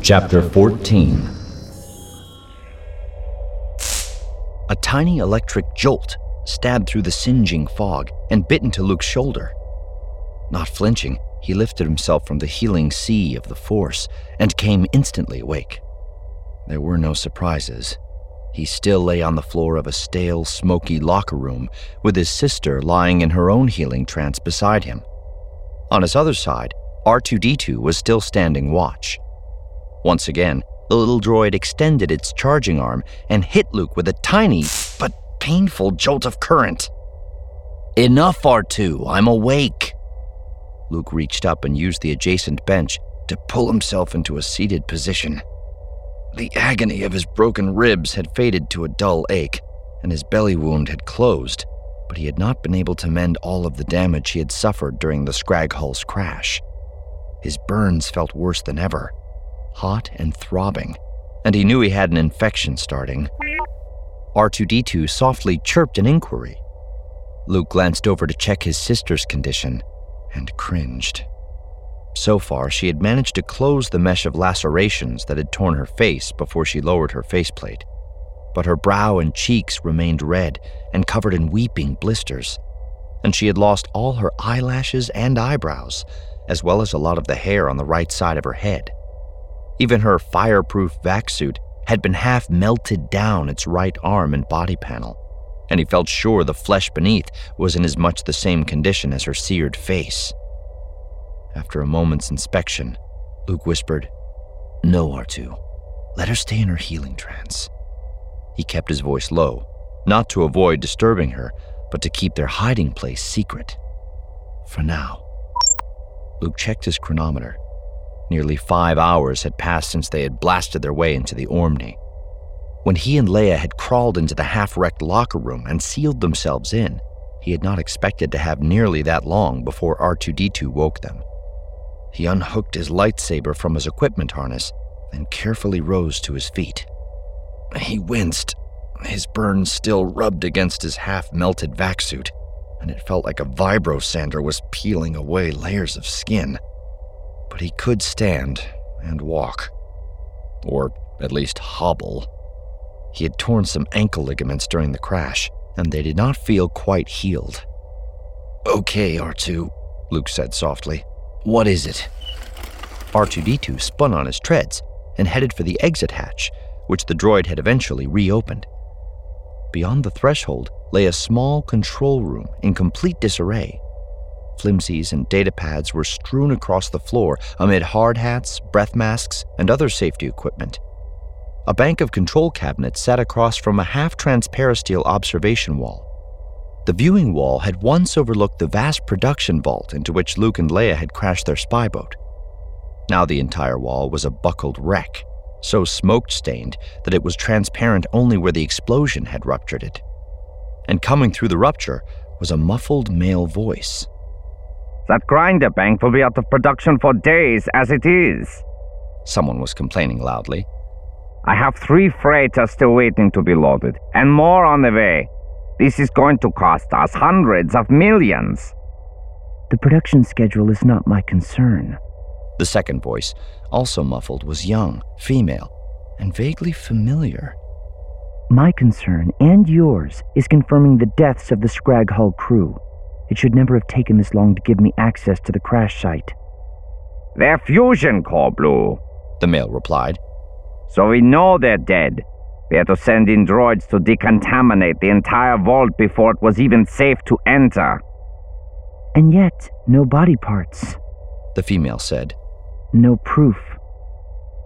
Chapter 14. A tiny electric jolt stabbed through the singeing fog and bit into Luke's shoulder. Not flinching, he lifted himself from the healing sea of the Force and came instantly awake. There were no surprises. He still lay on the floor of a stale, smoky locker room with his sister lying in her own healing trance beside him. On his other side, R2-D2 was still standing watch. Once again, the little droid extended its charging arm and hit Luke with a tiny but painful jolt of current. "Enough, R2, I'm awake." Luke reached up and used the adjacent bench to pull himself into a seated position. The agony of his broken ribs had faded to a dull ache, and his belly wound had closed, but he had not been able to mend all of the damage he had suffered during the Scraghull's crash. His burns felt worse than ever, hot and throbbing, and he knew he had an infection starting. R2-D2 softly chirped an inquiry. Luke glanced over to check his sister's condition and cringed. So far, she had managed to close the mesh of lacerations that had torn her face before she lowered her faceplate, but her brow and cheeks remained red and covered in weeping blisters, and she had lost all her eyelashes and eyebrows, as well as a lot of the hair on the right side of her head. Even her fireproof vac suit had been half melted down its right arm and body panel, and he felt sure the flesh beneath was in as much the same condition as her seared face. After a moment's inspection, Luke whispered, "No, R2, let her stay in her healing trance." He kept his voice low, not to avoid disturbing her, but to keep their hiding place secret. For now. Luke checked his chronometer. Nearly 5 hours had passed since they had blasted their way into the Ormni. When he and Leia had crawled into the half-wrecked locker room and sealed themselves in, he had not expected to have nearly that long before R2-D2 woke them. He unhooked his lightsaber from his equipment harness, then carefully rose to his feet. He winced. His burns still rubbed against his half-melted vac suit, and it felt like a vibro sander was peeling away layers of skin. But he could stand and walk. Or at least hobble. He had torn some ankle ligaments during the crash, and they did not feel quite healed. "Okay, R2, Luke said softly. "What is it?" R2-D2 spun on his treads and headed for the exit hatch, which the droid had eventually reopened. Beyond the threshold lay a small control room in complete disarray. Flimsies and datapads were strewn across the floor amid hard hats, breath masks, and other safety equipment. A bank of control cabinets sat across from a half-transparisteel observation wall. The viewing wall had once overlooked the vast production vault into which Luke and Leia had crashed their spy boat. Now the entire wall was a buckled wreck, so smoke-stained that it was transparent only where the explosion had ruptured it. And coming through the rupture was a muffled male voice. "That grinder bank will be out of production for days as it is," someone was complaining loudly. "I have 3 freighters still waiting to be loaded, and more on the way. This is going to cost us hundreds of millions." "The production schedule is not my concern." The second voice, also muffled, was young, female, and vaguely familiar. "My concern, and yours, is confirming the deaths of the Scraghull crew. It should never have taken this long to give me access to the crash site." "They're fusion core, Blue," the male replied. "So we know they're dead. We had to send in droids to decontaminate the entire vault before it was even safe to enter." "And yet, no body parts," the female said. "No proof."